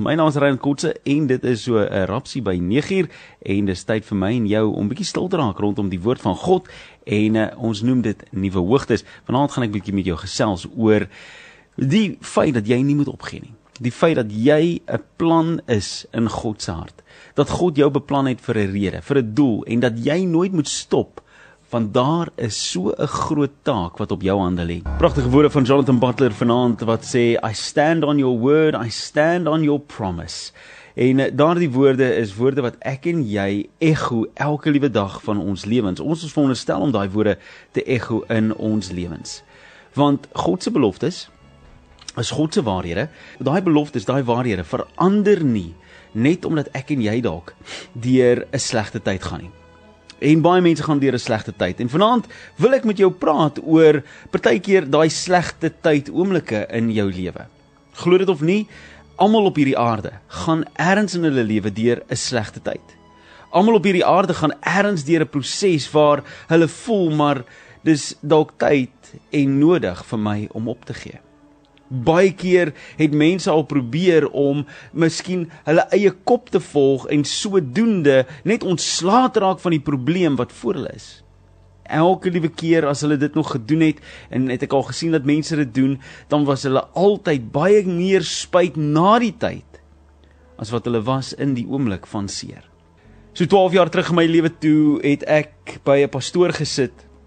My naam is Ryan Kotse en dit is so 'n rapsie by 9uur en dis tyd vir my en jou om bietjie stil te raak rondom die woord van God en ons noem dit nuwe hoogtes. Vanaand gaan ek bietjie met jou gesels oor die feit dat jy nie moet opgee nie. Die feit dat jy 'n plan is in God se hart. Dat God jou beplan het vir 'n rede, vir 'n doel en dat jy nooit moet stop. Want daar is so 'n groot taak wat op jou hande lê. Pragtige woorde van Jonathan Butler vanaand wat sê, I stand on your word, I stand on your promise. En daardie woorde is woorde wat ek en jy echo elke liewe dag van ons lewens. Ons is veronderstel om daai woorde te echo in ons lewens. Want God se beloftes is God se waarhede. Daai beloftes, daai waarhede verander nie net omdat ek en jy dalk deur 'n slegte tyd gaan nie. En baie mense gaan deur 'n slegte tyd. En vanaand wil ek met jou praat oor partykeer daai slegte tyd oomblikke in jou lewe. Glo dit of nie, almal op hierdie aarde gaan ergens in hulle lewe deur 'n slegte tyd. Almal op hierdie aarde gaan ergens deur 'n proses waar hulle voel maar dis dalk tyd en nodig vir my om op te gee. Baie keer het mense al probeer om miskien hulle eie kop te volg en sodoende net ontslae te raak van die probleem wat voor hulle is. Elke liewe keer as hulle dit nog gedoen het, en het ek al gesien dat mense dit doen, dan was hulle altyd baie meer spyt na die tyd, as wat hulle was in die oomblik van seer. So 12 jaar terug in my lewe toe, het ek by 'n pastoor gesit.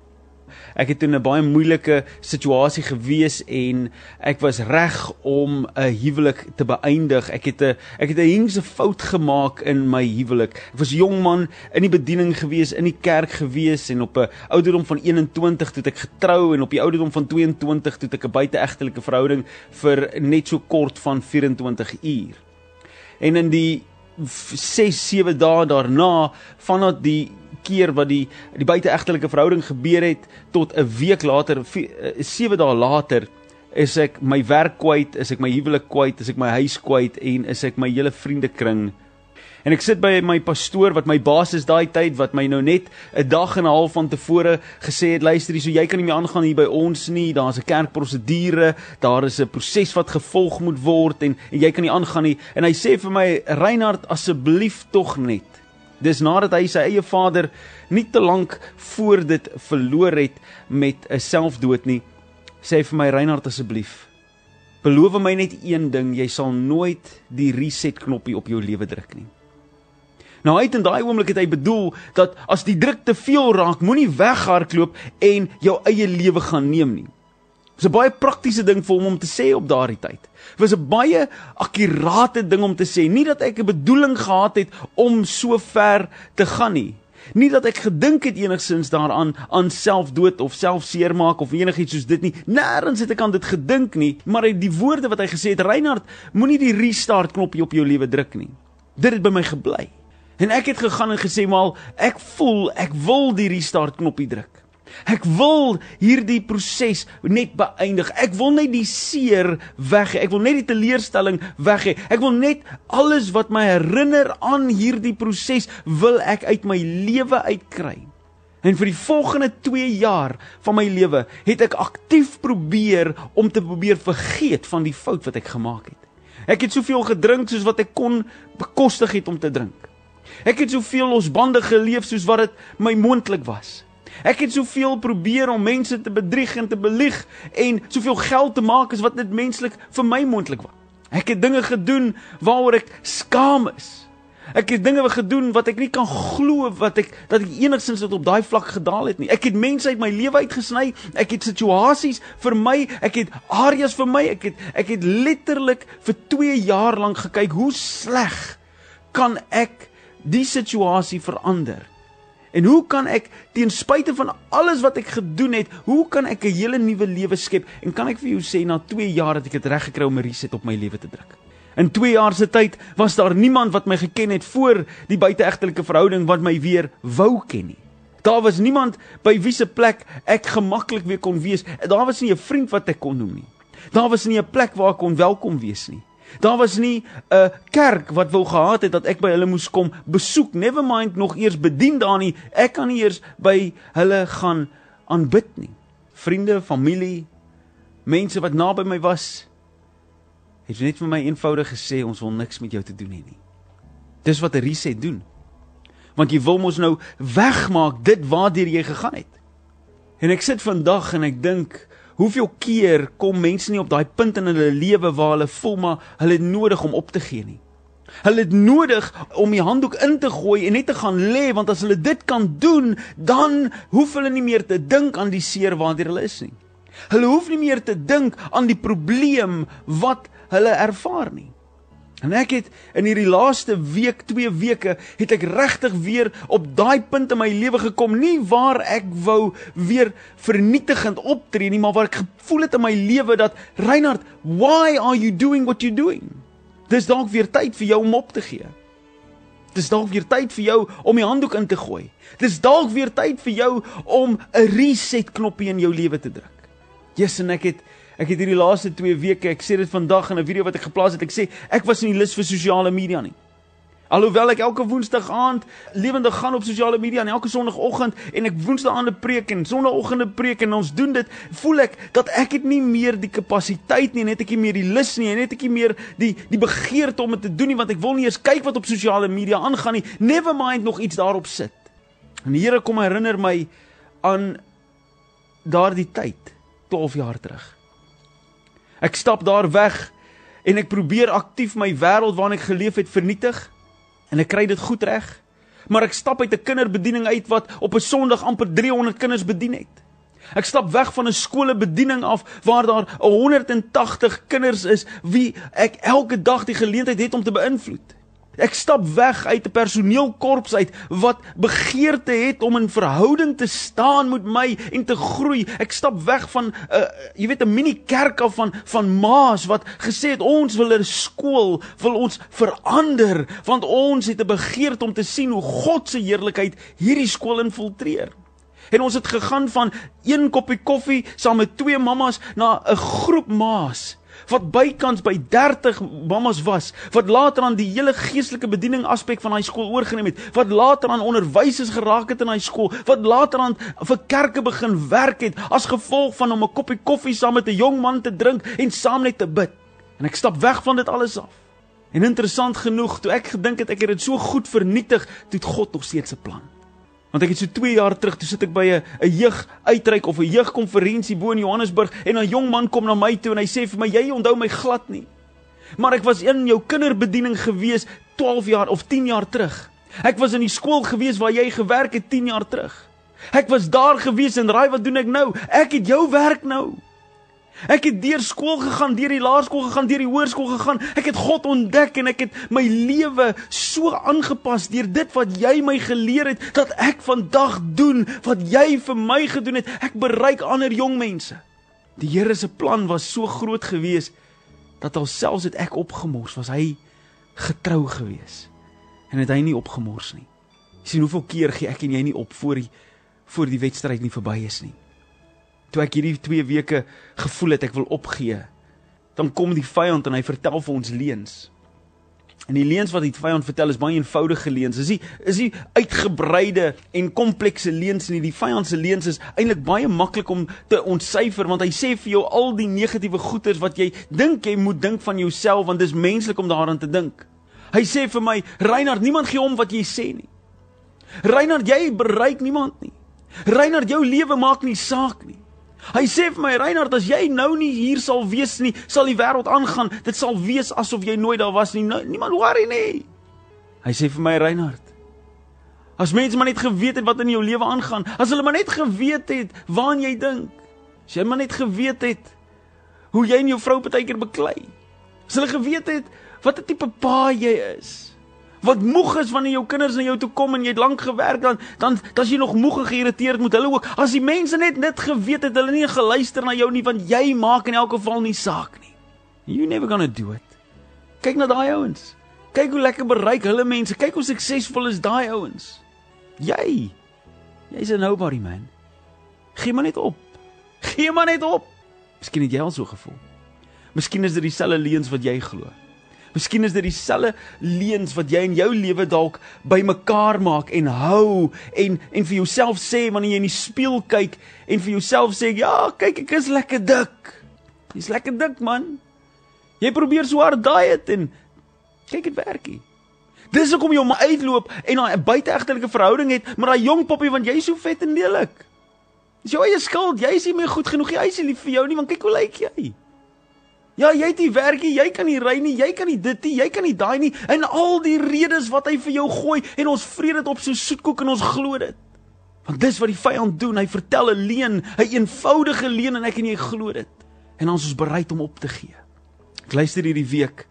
Ek het in 'n baie moeilike situasie gewees en ek was reg om 'n huwelik te beëindig. Ek het 'n hengse fout gemaak in my huwelik. Ek was jong man in die bediening gewees, in die kerk gewees en op 'n ouderdom van 21 toe ek getrou en op die ouderdom van 22 toe ek 'n buiteegtelike verhouding vir net so kort van 24 uur. En in die 6-7 dae daarna, vanaf die keer wat die buiteegtelike verhouding gebeur het, tot 'n week later, 7 dae later, is ek my werk kwyt, is ek my huwelik kwyt, is ek my huis kwyt en is ek my hele vriendekring. En ek sit by my pastoor wat my baas is daai tyd, wat my nou net 'n dag en 'n half van tevore gesê het, luister, so jy kan nie meer aangaan hier by ons nie, daar is 'n kerkprosedure, daar is 'n proses wat gevolg moet word en jy kan nie aangaan nie. En hy sê vir my, Reinhard, asseblief tog net. Dis nadat hy sy eie vader nie te lank voor dit verloor het met 'n selfdood nie, sê hy vir my, Reinhard, asseblief, beloof my net een ding, jy sal nooit die reset knoppie op jou lewe druk nie. Nou uit in daai oomblik het hy bedoel dat as die druk te veel raak, moenie weghardloop en jou eie lewe gaan neem nie. Dit was 'n baie praktiese ding vir hom om te sê op daardie tyd. Dit was 'n baie akkurate ding om te sê, nie dat ek 'n bedoeling gehad het om so ver te gaan nie. Nie dat ek gedink het enigsins daaraan aan selfdood of selfseermaak of enigiets soos dit nie. Nêrens het ek aan dit gedink nie, maar die woorde wat hy gesê het, Reinhard, moenie die restart knoppie op jou lewe druk nie. Dit het by my gebly. En ek het gegaan en gesê, maar ek voel, ek wil die restart knoppie druk. Ek wil hierdie proses net beëindig. Ek wil net die seer weg hê. Ek wil net die teleurstelling weg hê. Ek wil net alles wat my herinner aan hierdie proses wil ek uit my lewe uitkry. En vir die volgende 2 jaar van my lewe het ek aktief probeer om te probeer vergeet van die fout wat ek gemaak het. Ek het soveel gedrink soos wat ek kon bekostig het om te drink. Ek het soveel losbandig geleef soos wat dit my moontlik was. Ek het soveel probeer om mense te bedrieg en te belieg en soveel geld te maak as wat dit menslik vir my moontlik was. Ek het dinge gedoen waaroor ek skaam is. Ek het dinge gedoen wat ek nie kan glo dat ek enigstens tot op daai vlak gedaal het nie. Ek het mense uit my lewe uitgesny, ek het situasies vir my, ek het areas vir my, ek het letterlik vir 2 jaar lank gekyk, hoe sleg kan ek die situasie verander? En hoe kan ek, ten spyte van alles wat ek gedoen het, hoe kan ek 'n hele nuwe lewe skep? En kan ek vir jou sê, na 2 jaar het ek dit reg gekry om 'n reset op my lewe te druk. In 2 jaar se tyd was daar niemand wat my geken het voor die buiteegtelike verhouding wat my weer wou ken nie. Daar was niemand by wie se plek ek gemaklik weer kon wees. Daar was nie 'n vriend wat ek kon noem nie. Daar was nie 'n plek waar ek kon welkom wees nie. Daar was nie 'n kerk wat wou gehad het dat ek by hulle moes kom besoek, never mind nog eers bedien daar nie. Ek kan nie eers by hulle gaan aanbid nie. Vriende, familie, mense wat naby my was, het net vir my eenvoudig gesê, ons wil niks met jou te doen hê nie. Dis wat 'n reset doen. Want jy wil mos nou wegmaak dit waardeur jy gegaan het. En ek sit vandag en ek dink, hoeveel keer kom mense nie op daai punt in hulle lewe waar hulle voel maar hulle het nodig om op te gee nie. Hulle het nodig om die handdoek in te gooi en net te gaan lê, want as hulle dit kan doen, dan hoef hulle nie meer te dink aan die seer waardeur hulle is nie. Hulle hoef nie meer te dink aan die probleem wat hulle ervaar nie. En ek het in hierdie laaste week, 2 weke, het ek regtig weer op daai punt in my lewe gekom, nie waar ek wou weer vernietigend optree nie, maar waar ek gevoel het in my lewe dat, Reinhard, why are you doing what you're doing? Dis dalk weer tyd vir jou om op te gee. Dis dalk weer tyd vir jou om die handdoek in te gooi. Dis dalk weer tyd vir jou om 'n reset knoppie in jou lewe te druk. Yes, en ek het hierdie laaste 2 weke, ek sê dit vandag in 'n video wat ek geplaas het, ek sê, ek was nie lus vir sosiale media nie. Alhoewel ek elke woensdag aand lewendig gaan op sosiale media en elke sondagoggend en ek woensdag aande preek en sondagoggende preek en ons doen dit, voel ek dat ek het nie meer die kapasiteit nie, net ek nie meer die lus nie, net ek nie meer die begeerte om dit te doen nie, want ek wil nie eers kyk wat op sosiale media aangaan nie, never mind nog iets daarop sit. En die Here kom herinner my aan daardie tyd, 12 jaar terug. Ek stap daar weg en ek probeer aktief my wêreld waarin ek geleef het vernietig en ek kry dit goed reg, maar ek stap uit 'n kinderbediening uit wat op 'n Sondag amper 300 kinders bedien het. Ek stap weg van 'n skolebediening af waar daar 180 kinders is wie ek elke dag die geleentheid het om te beïnvloed. Ek stap weg uit 'n personeelkorps uit wat begeerte het om in verhouding te staan met my en te groei. Ek stap weg van 'n mini kerk af van ma's wat gesê het ons wil 'n skool, wil ons verander, want ons het 'n begeerte om te sien hoe God se heerlikheid hierdie skool infiltreer. En ons het gegaan van 1 koppie koffie saam met 2 mammas na 'n groep ma's wat bykans by 30 mammas was, wat later aan die hele geestelike bediening aspek van daai skool oorgeneem het, wat later aan onderwysers geraak het in daai skool, wat later aan vir kerke begin werk het, as gevolg van om 'n koppie koffie saam met 'n jong man te drink en saam net te bid. En ek stap weg van dit alles af. En interessant genoeg, toe ek gedink het ek het dit so goed vernietig, toe het God nog steeds 'n plan. Want ek het so 2 jaar terug, toe sit ek by 'n jeuguitreik of 'n jeugkonferensie bo in Johannesburg en 'n jong man kom na my toe en hy sê vir my, jy onthou my glad nie. Maar ek was in jou kinderbediening gewees 12 jaar of 10 jaar terug. Ek was in die skool gewees waar jy gewerk het 10 jaar terug. Ek was daar gewees en raai wat doen ek nou? Ek het jou werk nou. Ek het deur skool gegaan, deur die laerskool gegaan, deur die hoërskool gegaan. Ek het God ontdek en ek het my lewe so aangepas deur dit wat jy my geleer het, dat ek vandag doen wat jy vir my gedoen het. Ek bereik ander jong mense. Die Here se plan was so groot gewees, dat al selfs het ek opgemors, was hy getrou gewees. En het hy nie opgemors nie. Jy sien hoeveel keer gee ek en jy nie op voor die wedstryd nie verby is nie. Toe ek hierdie 2 weke gevoel het ek wil opgee, dan kom die vyand en hy vertel vir ons leuns. En die leuns wat die vyand vertel is baie eenvoudige leuns. Is nie uitgebreide en komplekse leuns nie. Die vyand se leuns is eintlik baie maklik om te ontsyfer, want hy sê vir jou al die negatiewe goeders wat jy dink jy moet dink van jouself, want dis menslik om daaraan te dink. Hy sê vir my, Reinhard, niemand gee om wat jy sê nie. Reinhard, jy bereik niemand nie. Reinhard, jou lewe maak nie saak nie. Hy sê vir my, Reinhard, as jy nou nie hier sal wees nie, sal die wêreld aangaan, dit sal wees asof jy nooit daar was nie, niemand worry nie. Hy sê vir my, Reinhard, as mense maar net geweet het wat in jou lewe aangaan, as hulle maar net geweet het waaraan jy dink, as jy maar net geweet het hoe jy en jou vrou partykeer beklei, as hulle geweet het wat 'n tipe pa jy is, wat moeg is wanneer jou kinders na jou toe kom en jy het lank gewerk, dan as jy nog moeg en geïrriteerd moet hulle ook. As die mense net geweet het, hulle nie geluister na jou nie, want jy maak in elk geval nie saak nie. You never gonna do it. Kyk na daai ouens. Kyk hoe lekker bereik hulle mense. Kyk hoe suksesvol is daai ouens. Jy's 'n nobody, man. Gee maar net op. Gee maar net op. Miskien het jy al so gevoel. Miskien is dit dieselfde leuns wat jy glo. Miskien is dit dieselfde leuns wat jy in jou lewe dalk bymekaar maak en hou en vir jouself sê wanneer jy in die spieël kyk en vir jouself sê, ja, kyk, ek is lekker dik. Jy's lekker dik, man. Jy probeer so hard diet en kyk dit werk nie. Dis hoekom jy maar uitloop en 'n buiteegtelike verhouding het met daai jong poppie want jy is so vet en lelik. Dis jou eie skuld, jy is nie meer goed genoeg, jy is nie lief vir jou nie, want kyk hoe lyk jy. Ja, jy het nie werk nie, jy kan nie ry nie, jy kan nie dit nie, jy kan nie daai nie, en al die redes wat hy vir jou gooi, en ons vreet dit op so soetkoek en ons glo dit. Want dis wat die vyand doen, hy vertel 'n leuen, 'n eenvoudige leuen en ek en jy glo dit. En ons is bereid om op te gee. Ek luister hierdie week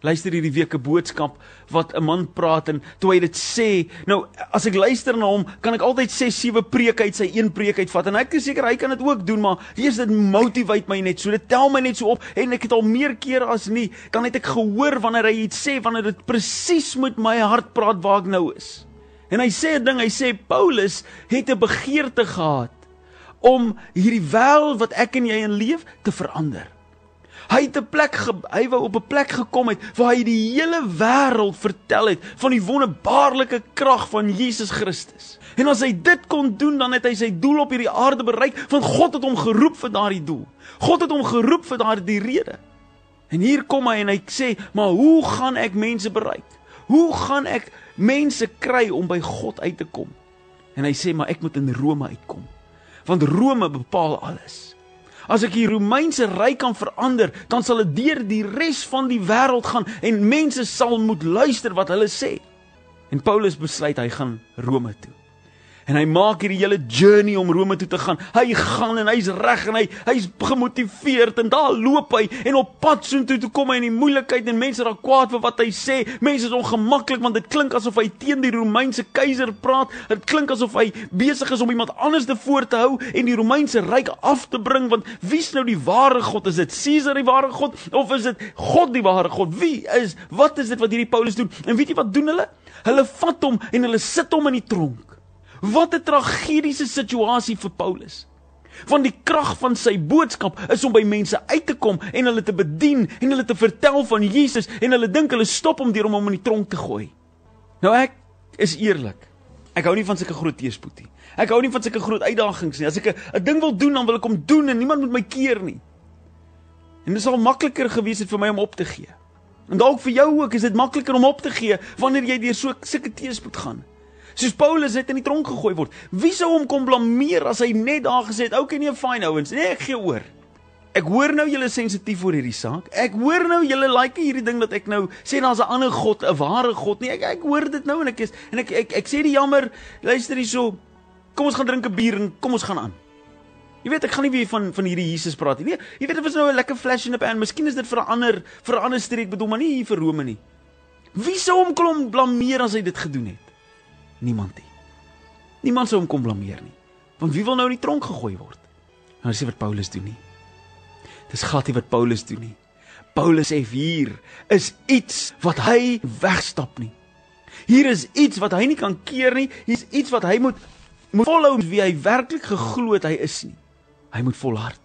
'n boodskap wat 'n man praat en toe hy dit sê, nou as ek luister na hom, kan ek altyd 6-7 preek uit sy een preek uitvat en ek is seker hy kan dit ook doen, maar eers dit motiveer my net so, dit tel my net so op en ek het al meer kere as nie, dan het ek gehoor wanneer hy iets sê, wanneer dit presies met my hart praat waar ek nou is. En hy sê 'n ding, hy sê Paulus het 'n begeerte gehad om hierdie wêreld wat ek en jy in leef te verander. Hy wou op 'n plek gekom het waar hy die hele wêreld vertel het van die wonderbaarlike krag van Jesus Christus. En as hy dit kon doen, dan het hy sy doel op hierdie aarde bereik, want God het hom geroep vir daardie doel. God het hom geroep vir daardie rede. En hier kom hy en hy sê, maar hoe gaan ek mense bereik? Hoe gaan ek mense kry om by God uit te kom? En hy sê, maar ek moet in Rome uitkom. Want Rome bepaal alles. As ek die Romeinse ryk kan verander, dan sal dit deur die res van die wêreld gaan en mense sal moet luister wat hulle sê. En Paulus besluit hy gaan Rome toe. En hy maak hierdie hele journey om Rome toe te gaan. Hy gaan en hy's reg en hy's gemotiveerd en daar loop hy en op pad soontoe toe kom hy in die moeilikheid en mense raak kwaad vir wat hy sê. Mense is ongemaklik want dit klink asof hy teen die Romeinse keiser praat. Dit klink asof hy besig is om iemand anders te voor te hou en die Romeinse ryk af te bring, want wie's nou die ware God? Is dit Caesar die ware God of is dit God die ware God? Wat is dit wat hierdie Paulus doen? En weet jy wat doen hulle? Hulle vat hom en hulle sit hom in die tronk. Wat 'n tragediese situasie vir Paulus. Want die krag van sy boodskap is om by mense uit te kom en hulle te bedien en hulle te vertel van Jesus en hulle dink hulle stop hom deur om hom in die tronk te gooi. Nou ek is eerlik. Ek hou nie van sulke groot teëspoed nie. Ek hou nie van sulke groot uitdagings nie. As ek 'n ding wil doen, dan wil ek hom doen en niemand moet my keer nie. En dit sal makliker gewees het vir my om op te gee. En dalk vir jou ook is dit makliker om op te gee wanneer jy deur sulke teëspoed gaan. Soos Paulus het in die tronk gegooi word. Wie sou hom kon blameer as hy net daar gesê het, okay, nee, fine ouens, nee, ek gee oor. Ek hoor nou julle sensitief oor hierdie saak. Ek hoor nou julle like hierdie ding dat ek nou sê daar's 'n ander God, 'n ware God nie. Ek hoor dit nou en ek sê die jammer, luister hierso. Kom ons gaan drink 'n bier en kom ons gaan aan. Jy weet, ek gaan nie weer van hierdie Jesus praat nie. Nee, jy weet, dit was nou 'n lekker flash in the pan. Miskien is dit vir 'n ander streek bedoel, maar nie hier vir Rome nie. Wie sou hom kon blameer as hy dit gedoen het? Niemand nie. Niemand sou hom kon blameer nie. Want wie wil nou in die tronk gegooi word? Nou dis nie wat Paulus doen nie. Dis glad nie wat Paulus doen nie. Paulus sê hier is iets wat hy wegstap nie. Hier is iets wat hy nie kan keer nie. Hier is iets wat hy moet volhou wie hy werklik geglo het hy is nie. Hy moet volhard.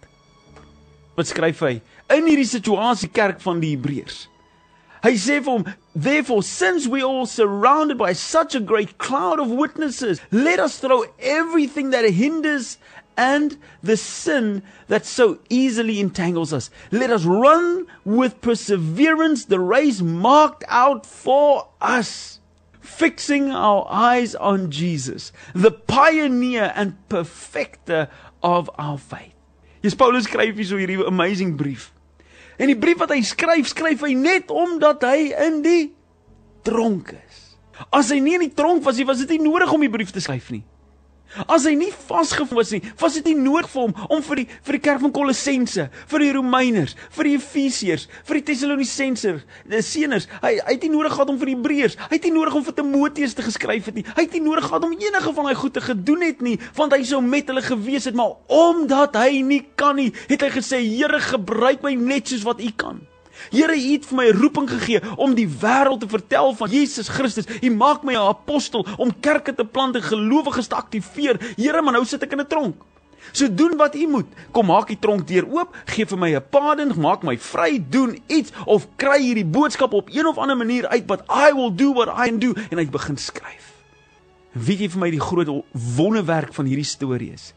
Wat skryf hy? In hierdie situasie kerk van die Hebreërs. Hy sê vir hom, therefore, since we are all surrounded by such a great cloud of witnesses, let us throw everything that hinders and the sin that so easily entangles us. Let us run with perseverance the race marked out for us, fixing our eyes on Jesus, the pioneer and perfecter of our faith. Yes, Paulus skryf hier so hierdie amazing brief. En die brief wat hy skryf hy net omdat hy in die tronk is. As hy nie in die tronk was dit nie nodig om die brief te skryf nie. As hy nie vasgevang was nie, was dit nie nodig vir hom om vir die kerk van Kolossense, vir die Romeiners, vir die Efesiërs, vir die Tessalonisense, die seners, hy het nie nodig gehad om vir die Hebreërs, hy het nie nodig om vir Timoteus te geskryf het nie, hy het nie nodig gehad om enige van daai goed te gedoen het nie, want hy sou met hulle gewees het, maar omdat hy nie kan nie, het hy gesê, Here, gebruik my net soos wat U kan. Here, U het vir my 'n roeping gegee om die wêreld te vertel van Jesus Christus. U maak my 'n apostel om kerke te plant en gelowiges te aktiveer. Here, maar nou sit ek in 'n tronk. So doen wat U moet. Kom, maak die tronk deur oop, gee vir my 'n pardon, maak my vry, doen iets of kry hierdie boodskap op een of ander manier uit, but I will do what I can do. En hy begin skryf. Weet jy vir my die groot wonderwerk van hierdie storie is?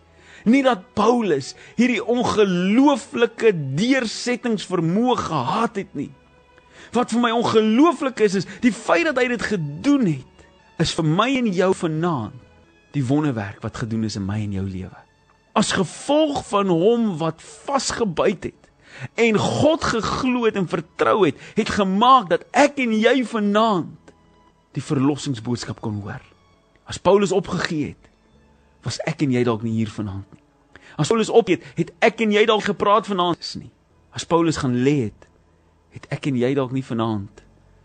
Nie dat Paulus hierdie ongelooflike deursettingsvermoë gehad het nie. Wat vir my ongelooflik is die feit dat hy dit gedoen het, is vir my en jou vanaand die wonderwerk wat gedoen is in my en jou lewe. As gevolg van hom wat vasgebyt het en God geglo het en vertrou het, het gemaak dat ek en jy vanaand die verlossingsboodskap kon hoor. As Paulus opgegee het, was ek en jy dalk nie hier vanaand nie. As Paulus opgegee het ek en jy dalk gepraat vanaand is nie. As Paulus gaan lê het ek en jy dalk nie vanaand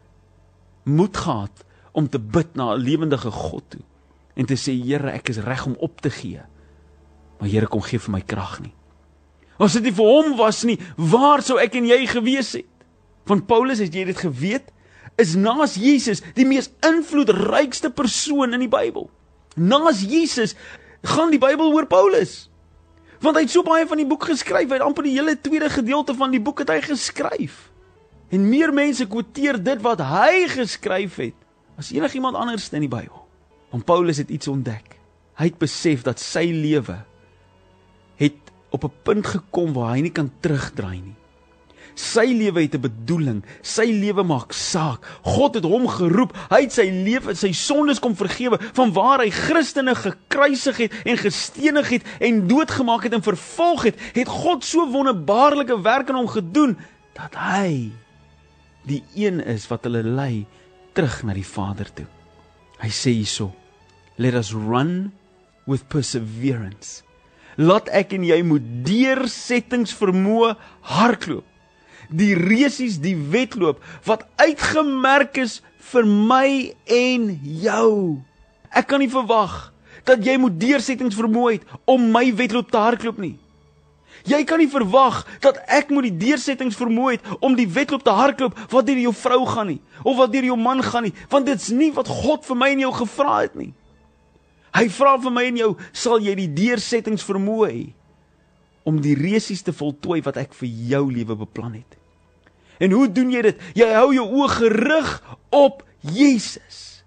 moed gehad om te bid na 'n lewendige God toe en te sê, Here, ek is reg om op te gee, maar Here, kom gee vir my krag nie. As dit nie vir hom was nie, waar sou ek en jy gewees het? Want Paulus, het jy dit geweet, is naas Jesus die mees invloedrykste persoon in die Bybel. Naas Jesus gaan die Bybel oor Paulus. Want hy het so baie van die boek geskryf, hy het amper die hele tweede gedeelte van die boek het hy geskryf. En meer mense quoteer dit wat hy geskryf het, as enigiemand anders in die Bybel. Want Paulus het iets ontdek. Hy het besef dat sy lewe het op 'n punt gekom waar hy nie kan terugdraai nie. Sy lewe het 'n bedoeling, sy lewe maak saak. God het hom geroep, hy het sy lewe, sy sondes kom vergewe, van waar hy Christene gekruisig het en gestenig het en doodgemaak het en vervolg het God so wonderbaarlike werk in hom gedoen, dat hy die een is wat hulle lei terug na die Vader toe. Hy sê hierso, let us run with perseverance. Laat ek en jy moet deursettingsvermoë hardloop. Die resies, die wedloop, wat uitgemerk is vir my en jou. Ek kan nie verwag dat jy moet deursettingsvermoë het om my wedloop te hardloop nie. Jy kan nie verwag dat ek moet die deursettingsvermoë het om die wedloop te hardloop wat deur jou vrou gaan nie, of wat deur jou man gaan nie, want dit's nie wat God vir my en jou gevra het nie. Hy vra vir my en jou, sal jy die deursettingsvermoë hê om die resies te voltooi wat ek vir jou lewe beplan het. En hoe doen jy dit? Jy hou jou oë gerig op Jesus.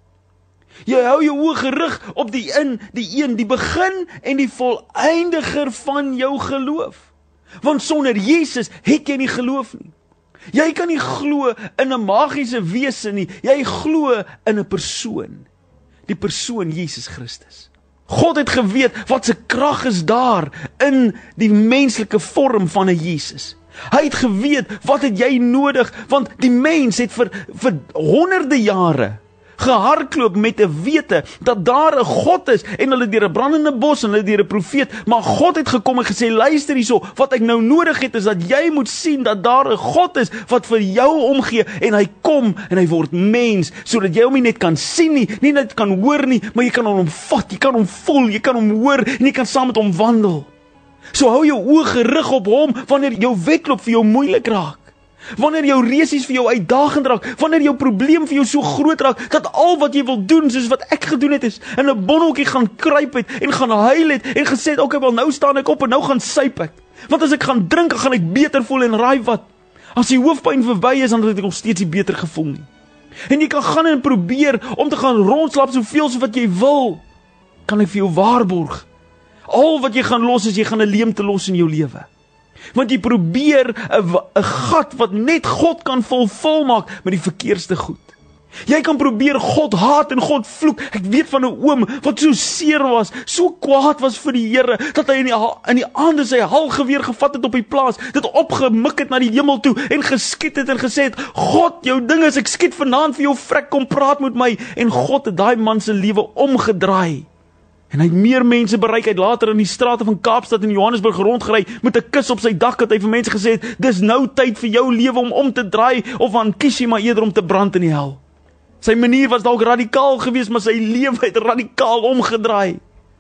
Jy hou jou oë gerig op die een, die begin en die voleindiger van jou geloof. Want sonder Jesus het jy nie geloof nie. Jy kan nie glo in 'n magiese wese nie. Jy glo in 'n persoon. Die persoon Jesus Christus. God het geweet wat se krag is daar in die menslike vorm van 'n Jesus. Hy het geweet wat het jy nodig, want die mens het vir honderde jare gehardloop met 'n wete dat daar 'n God is en hulle deur 'n brandende bos en hulle deur 'n profeet, maar God het gekom en gesê, luister hierso, wat ek nou nodig het is dat jy moet sien dat daar 'n God is wat vir jou omgee en hy kom en hy word mens sodat jy hom nie net kan sien nie, nie net kan hoor nie, maar jy kan hom vat, jy kan hom voel, jy kan hom hoor en jy kan saam met hom wandel. So hou jou oë gerig op hom wanneer jou wedloop vir jou moeilik raak. Wanneer jou resies vir jou uitdagend raak, wanneer jou probleem vir jou so groot raak, dat al wat jy wil doen, soos wat ek gedoen het, is in 'n bonneltjie gaan kruip het, en gaan huil het, en gesê het, okay, wel nou staan ek op, en nou gaan suip ek. Want as ek gaan drink, gaan ek beter voel, en raai wat, as die hoofpyn verby is, dan het ek nog steeds nie beter gevoel nie. En jy kan gaan en probeer, om te gaan rondslap, soveel so wat jy wil, kan ek vir jou waarborg, al wat jy gaan los, is jy gaan 'n leemte los in jou lewe. Want jy probeer 'n gat wat net God kan volmaak met die verkeerdste goed. Jy kan probeer God haat en God vloek. Ek weet van 'n oom wat so seer was, so kwaad was vir die Here, dat hy in die aande sy halgeweer gevat het op die plaas, dit opgemik het na die hemel toe en geskiet het en gesê het, God, jou ding is, ek skiet vanaand vir jou vrek, kom praat met my. En God het daai man se lewe omgedraai. En hy het meer mense bereik, hy het later in die strate van Kaapstad en Johannesburg rondgery, met 'n kus op sy dak, dat hy vir mense gesê het, dis nou tyd vir jou lewe om te draai, of dan kies jy maar eerder om te brand in die hel. Sy manier was dalk radikaal geweest, maar sy lewe het radikaal omgedraai.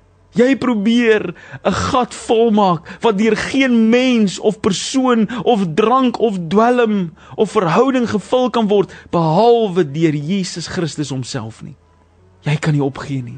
Jy probeer 'n gat volmaak, wat deur geen mens of persoon, of drank, of dwelm, of verhouding gevul kan word, behalwe deur Jesus Christus homself nie. Jy kan nie opgee nie.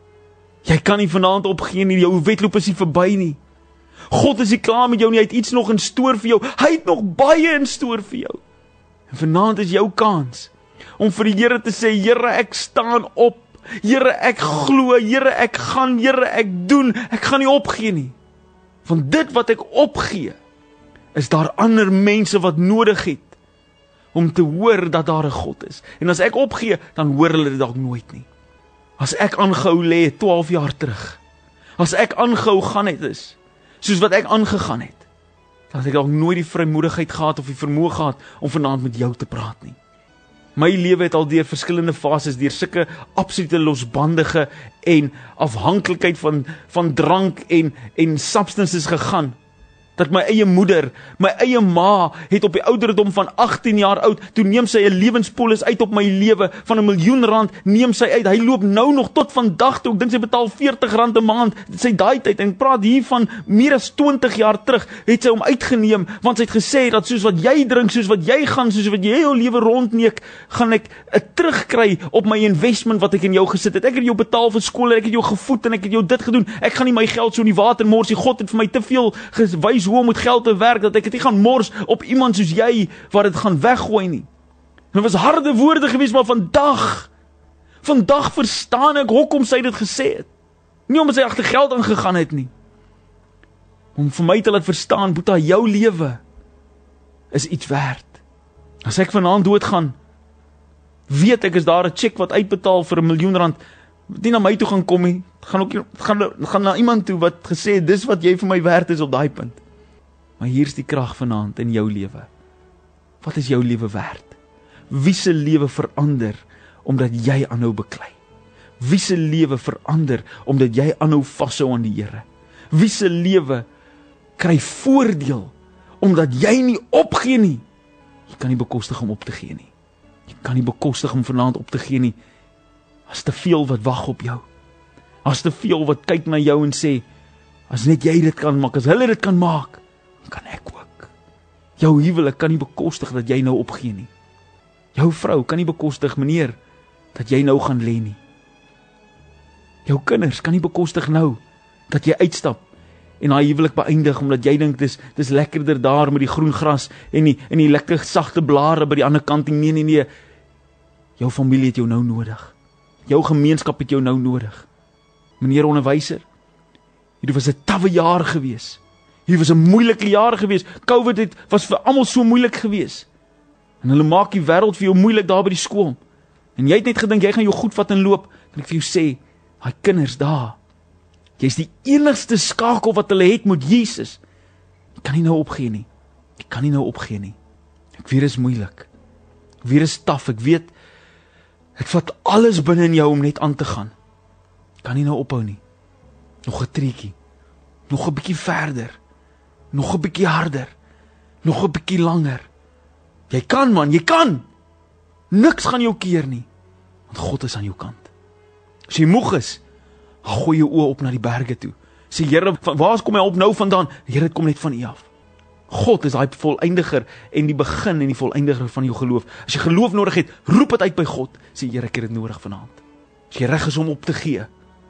Jy kan nie vanaand opgee nie, jou wedloop is nie verby nie. God is nie klaar met jou nie, hy het iets nog in stoor vir jou, hy het nog baie in stoor vir jou. En vanaand is jou kans, om vir die Here te sê, Here, ek staan op, Here, ek glo, Here, ek gaan, Here, ek doen, ek gaan nie opgee nie. van dit wat ek opgee, is daar ander mense wat nodig het om te hoor dat daar 'n God is. En as ek opgee, dan hoor hulle dit dalk nooit nie. As ek aangehou lê 12 jaar terug, as ek aangehou gaan het soos wat ek aangegaan het, dan het ek dalk nooit die vrymoedigheid gehad of die vermoë gehad om vanaand met jou te praat nie. My lewe het al deur verskillende fases, deur sulke absolute losbandige en afhanklikheid van drank en substances gegaan, dat my eie moeder, my eie ma, het op die ouderdom van 18 jaar oud, toe neem sy 'n lewenspolis uit op my lewe, van 1 miljoen rand, neem sy uit, hy loop nou nog tot vandag toe, ek dink sy betaal 40 rand 'n maand, sy daai tyd, en ek praat hier van meer as 20 jaar terug, het sy hom uitgeneem, want sy het gesê, dat soos wat jy drink, soos wat jy gaan, soos wat jy jou lewe rondneek, gaan ek 'n terugkry op my investment wat ek in jou gesit het, ek het jou betaal vir skool, ek het jou gevoed, en ek het jou dit gedoen, ek gaan nie my geld so in die water mors, God het vir my te veel gewys hoe om met geld te werk, dat ek het nie gaan mors op iemand soos jy, wat het gaan weggooi nie. En dit was harde woorde gewees, maar vandag verstaan ek hoekom sy dit gesê het. Nie omdat sy agter geld aangegaan het nie. Om vir my te laat verstaan, Boeta, jou lewe is iets werd. As ek vanaand doodgaan, weet ek, is daar 'n cheque wat uitbetaal vir 1 miljoen rand, nie na my toe gaan kom nie, gaan na iemand toe wat gesê het, dis wat jy vir my werd is op daai punt. Maar hier is die krag vanaand in jou lewe. Wat is jou lewe werd? Wie se lewe verander omdat jy aanhou beklei? Wie se lewe verander omdat jy aanhou vashou aan die Here? Wie se lewe kry voordeel omdat jy nie opgee nie? Jy kan nie bekostig om op te gee nie. Jy kan nie bekostig om vanaand op te gee nie. As te veel wat wag op jou. As te veel wat kyk na jou en sê, as net jy dit kan maak, as hulle dit kan maak, kan ek ook. Jou huwelik kan nie bekostig dat jy nou opgee nie. Jou vrou kan nie bekostig, meneer, dat jy nou gaan lê nie. Jou kinders kan nie bekostig nou dat jy uitstap en daai huwelik beëindig omdat jy dink dis lekkerder daar met die groen gras en die lekker sagte blare by die ander kant. Nee. Jou familie het jou nou nodig. Jou gemeenskap het jou nou nodig. Meneer onderwyser, hierdie was 'n tawwe jaar gewees. Hierdie was 'n moeilike jaar gewees. COVID was vir almal so moeilik gewees. En hulle maak die wêreld vir jou moeilik daar by die skool. En jy het net gedink jy gaan jou goed vat en loop. Kan ek vir jou sê, daai kinders daar, jy's die enigste skakel wat hulle het met Jesus. Jy kan nie nou opgee nie. Jy kan nie nou opgee nie. Ek weet dit is moeilik. Ek weet dit is taaf. Ek weet dit vat alles binne in jou om net aan te gaan. Jy kan nie nou ophou nie. Nog 'n treetjie. Nog 'n bietjie verder. Nog 'n bietjie harder. Nog 'n bietjie langer. Jy kan, man, jy kan. Niks gaan jou keer nie. Want God is aan jou kant. As jy moeg is, gooi jou oë op na die berge toe. Sê, Here, waar kom my op nou vandaan? Here, dit kom net van U af. God is daai voleindiger en die begin en die voleindiger van jou geloof. As jy geloof nodig het, roep dit uit by God. Sê, Here, ek het dit nodig vanaand. As jy reg is om op te gee,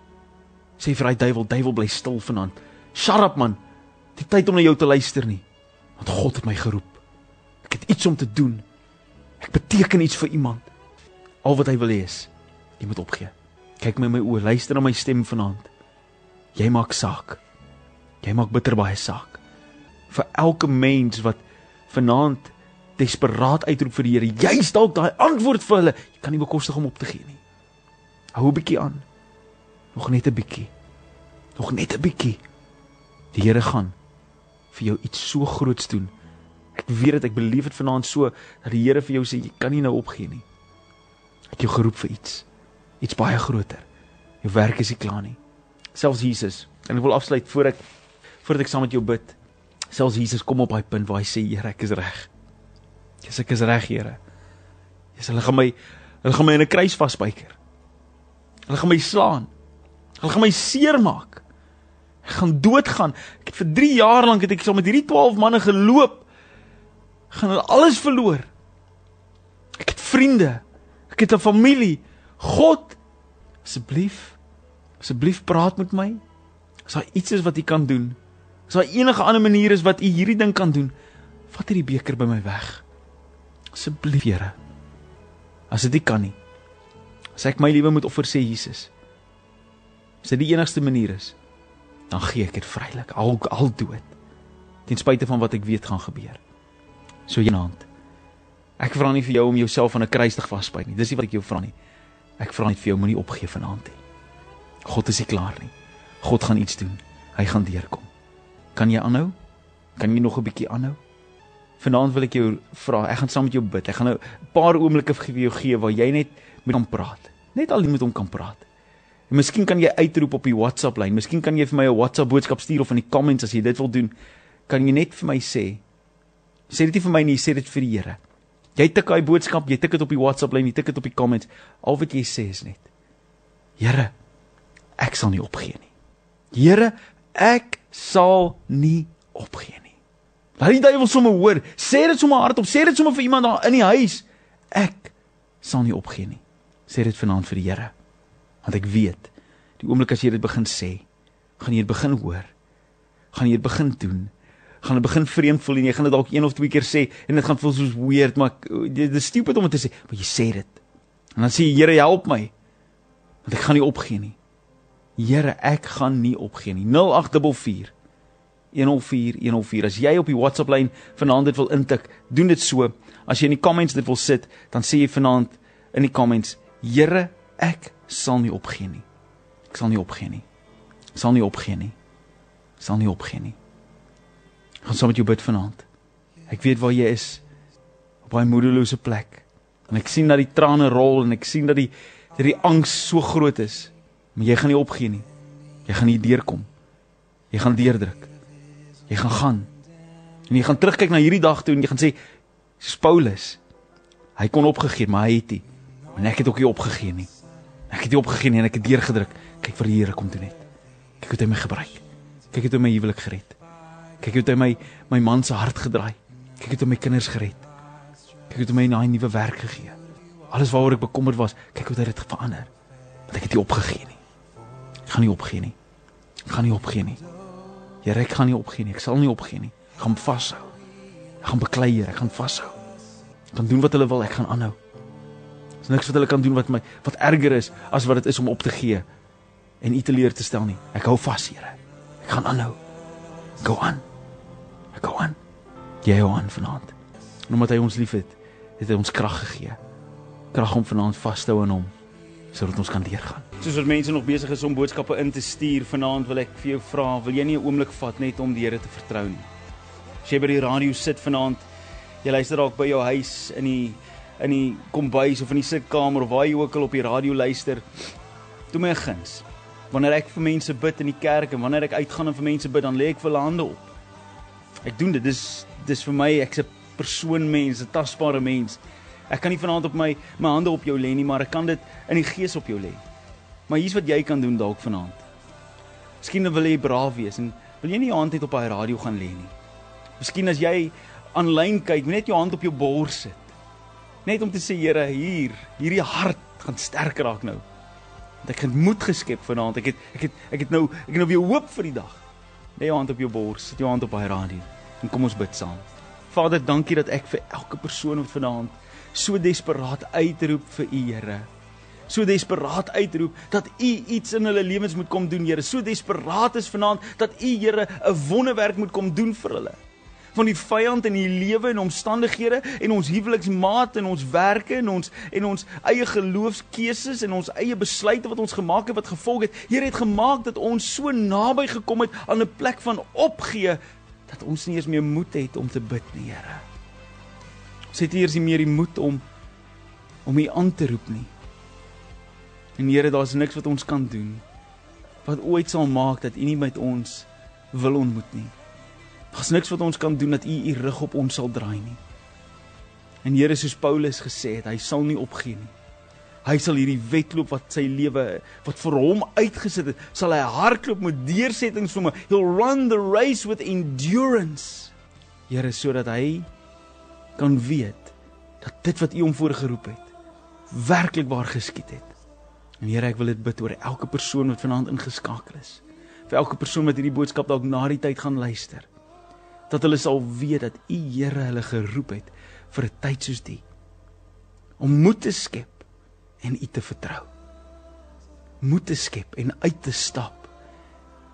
sê vir daai duiwel bly stil vanaand. Shut up, man. Die tyd om na jou te luister nie. Want God het my geroep. Ek het iets om te doen. Ek beteken iets vir iemand. Al wat hy wil hê is, jy moet opgee. Kyk my in my oë, luister na my stem vanaand. Jy maak saak. Jy maak bitter baie saak. Vir elke mens wat vanaand desperaat uitroep vir die Here, jy's dalk daai antwoord vir hulle. Jy kan nie bekostig om op te gee nie. Hou 'n bietjie aan. Nog net 'n bietjie. Nog net 'n bietjie. Die Here gaan vir jou iets so groots doen. Ek weet dit, ek beleef dit vanaand so, dat die Here vir jou sê, jy kan nie nou opgee nie. Ek het jou geroep vir iets baie groter. Jou werk is nie klaar nie. Selfs Jesus, en ek wil afsluit voordat ek saam met jou bid. Selfs Jesus kom op daai punt waar hy sê, Here, ek is reg. Jesus, ek is reg, Here. Jesus, hulle gaan my in 'n kruis vasspyker. Hulle gaan my slaan. Hulle gaan my seermaak. Ek gaan doodgaan. Ek het vir 3 jaar lank het ek saam met hierdie 12 manne geloop. Ek gaan hulle alles verloor. Ek het vriende. Ek het 'n familie. God, asseblief praat met my. As daar iets is wat U kan doen, as daar enige ander manier is wat U hierdie ding kan doen, vat hierdie beker by my weg. Asseblief, Here. As dit nie kan nie, as ek my lewe moet offer, sê Jesus, as dit die enigste manier is, dan gee ek dit vrylik, al dood, ten spyte van wat ek weet gaan gebeur. So vanaand, ek vra nie vir jou om jouself aan 'n kruis te vasbyt nie, dis nie wat ek jou vra nie. Ek vra net vir jou, moenie opgee vanaand nie. God is nie klaar nie. God gaan iets doen. Hy gaan deurkom. Kan jy aanhou? Kan jy nog 'n bietjie aanhou? Vanaand wil ek jou vra, ek gaan saam met jou bid. Ek gaan nou 'n paar oomblikke vir jou gee waar jy net met hom praat. Net alleen met hom kan praat. En miskien kan jy uitroep op die WhatsApp lyn. Miskien kan jy vir my 'n WhatsApp boodskap stuur of in die comments as jy dit wil doen. Kan jy net vir my sê dit nie vir my nie, sê dit vir die Here. Jy tik daai boodskap, jy tik dit op die WhatsApp lyn, jy tik dit op die comments. Al wat jy sê is net: Here, ek sal nie opgee nie. Here, ek sal nie opgee nie. Laat die duiwel sommer hoor. Sê dit sommer hardop, sê dit sommer vir iemand daar in die huis. Ek sal nie opgee nie. Sê dit vanaand vir die Here. Want ek weet, die oomblik as jy dit begin sê, gaan jy dit begin hoor. Gaan jy dit begin doen. Gaan dit begin vreemd voel en jy gaan dit dalk 1 of 2 keer sê en dit gaan voel soos weird, maar dit is stupid om dit te sê, maar jy sê dit. En dan sê jy: Here, help my. Want ek gaan nie opgee nie. Here, ek gaan nie opgee nie. 0844 104 104. As jy op die WhatsApp lyn vanaand dit wil intik, doen dit so. As jy in die comments dit wil sit, dan sê jy vanaand in die comments: Here, ek sal nie opgee nie. Ek sal nie opgee nie. Ek sal nie opgee nie. Ek sal nie opgee nie. Ek gaan saam met jou bid vanaand. Ek weet waar jy is, op daai moedelose plek. En ek sien dat die trane rol en ek sien dat die angs so groot is. Maar jy gaan nie opgee nie. Jy gaan nie deurkom. Jy gaan deurdruk. Jy gaan. En jy gaan terugkyk na hierdie dag toe en jy gaan sê, soos Paulus, hy kon opgegee, maar hy het nie. En ek het ook nie opgegee nie. Ek het nie opgegee nie en ek het deurgedruk. Kyk vir die Here kom toe net. Kyk hoe hy my gebruik. Kyk hoe hy my huwelik gered. Kyk hoe hy my man se hart gedraai. Kyk hoe hy my kinders gered. Kyk hoe hy my 'n nuwe werk gegee. Alles waaroor ek bekommerd was, kyk hoe hy dit verander. Want ek het nie opgegee nie. Ek gaan nie opgee nie. Ek gaan nie opgee nie. Here, ek gaan nie opgee nie. Ek sal nie opgee nie. Ek gaan vashou. Ek gaan beklei, Here. Ek gaan vashou. Ek gaan doen wat hulle wil. Ek gaan aanhou. Daar's niks wat hulle kan doen wat erger is as wat dit is om op te gee en U teleur te stel nie. Ek hou vas, Here. Ek gaan aanhou. Ek hou aan. Ek hou aan. Jy hou aan vanaand. En omdat hy ons liefhet, het hy ons krag gegee. Krag om vanaand vas te hou aan hom, sodat ons kan deurgaan. Soos wat mense nog besig is om boodskappe in te stuur, vanaand wil ek vir jou vra, wil jy nie 'n oomblik vat net om die Here te vertrou nie? As jy by die radio sit vanaand, jy luister dalk by jou huis, in die kombuis of in die sitkamer of waar jy ook al op die radio luister, doen my 'n guns. Wanneer ek vir mense bid in die kerk en wanneer ek uitgaan en vir mense bid, dan lê ek vir hulle hande op. Ek doen dit, dis vir my, ek's 'n persoonmens, 'n tasbare mens. Ek kan nie vanaand op my hande op jou lê nie, maar ek kan dit in die gees op jou lê. Maar hier's wat jy kan doen dalk vanaand. Miskien wil jy braaf wees en wil jy nie jou hand net op daai radio gaan lê nie. Miskien as jy aanlyn kyk, net jou hand op jou bors sit. Net om te sê, Here, hierdie hart gaan sterk raak nou. Want ek het moed geskep vanaand. Ek het nou weer hoop vir die dag. Lê jou hand op jou bors, sit jou hand op daai radio en kom ons bid saam. Vader, dankie dat ek vir elke persoon wat vanaand so desperaat uitroep vir U, Here. So desperaat uitroep dat U iets in hulle lewens moet kom doen, Here. So desperaat is vanaand dat U, Here, 'n wonderwerk moet kom doen vir hulle. Van die vyand in die lewe en omstandighede en ons huweliksmaat en ons werke en ons eie geloofskeuses en ons eie besluite wat ons gemaak het wat gevolg het. Here het gemaak dat ons so naby gekom het aan 'n plek van opgee dat ons nie eens meer moed het om te bid nie, Here. Ons het eers nie meer die moed om U aan te roep nie. En Here, daar's niks wat ons kan doen wat ooit sal maak dat U nie met ons wil ontmoet nie. Daar's niks wat ons kan doen dat U rug op ons sal draai nie. En Here, soos Paulus gesê het, hy sal nie opgee nie. Hy sal hierdie wedloop wat sy lewe, wat vir hom uitgesit het, sal hy hardloop met deursettingsvermoë. He'll run the race with endurance. Here, sodat hy kan weet dat dit wat U hom voorgeroep het, werklik waar geskied het. En Here, ek wil dit bid oor elke persoon wat vanaand ingeskakel is. Vir elke persoon wat hierdie boodskap dalk na die tyd gaan luister. Dat hulle sal weet dat U, Here, hulle geroep het vir 'n tyd soos die. Om moed te skep en U te vertrou. Moed te skep en uit te stap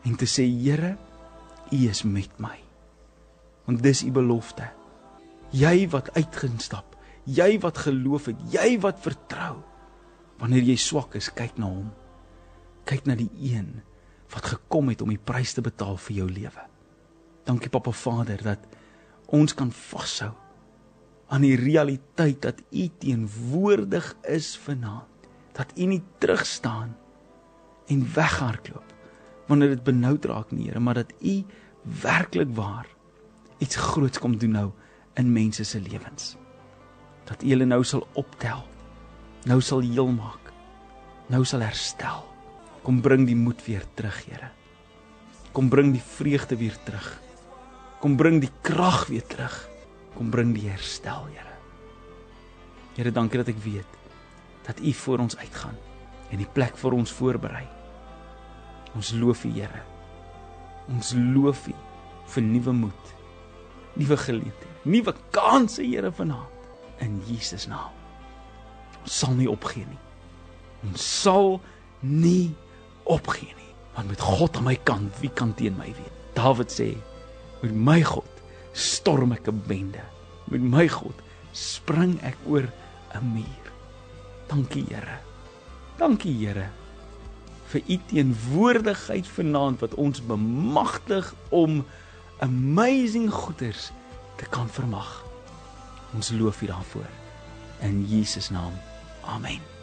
en te sê, Here, U is met my. Want dis U belofte. Jy wat uitgestap, jy wat geloof het, jy wat vertrou. Wanneer jy swak is, kyk na Hom. Kyk na die een wat gekom het om die prys te betaal vir jou lewe. Dankie Papa Vader dat ons kan vashou aan die realiteit dat U teenwoordig is vanaand. Dat U nie terugstaan en weghardloop wanneer dit benoud raak nie, Here, maar dat U werklik waar iets groots kom doen nou in mense se lewens. Dat U hulle nou sal optel, nou sal heel maak, nou sal herstel. Kom bring die moed weer terug, Here. Kom bring die vreugde weer terug. Kom bring die krag weer terug. Kom bring die herstel, Here. Here, dankie dat ek weet dat U voor ons uitgaan en die plek vir ons voorberei. Ons loof U, Here. Ons loof U vir nuwe moed, nuwe geleenthede, nuwe kansse, Here, vanaand. In Jesus naam. Ons sal nie opgee nie. Ons sal nie opgee nie. Want met God aan my kant, wie kan teen my wees? Dawid sê, met my God storm ek 'n bende. Met my God spring ek oor 'n muur. Dankie, Here. Dankie, Here, vir U teenwoordigheid vanaand wat ons bemagtig om amazing goeders te kan vermag. Ons loof U daarvoor. In Jesus naam. Amen.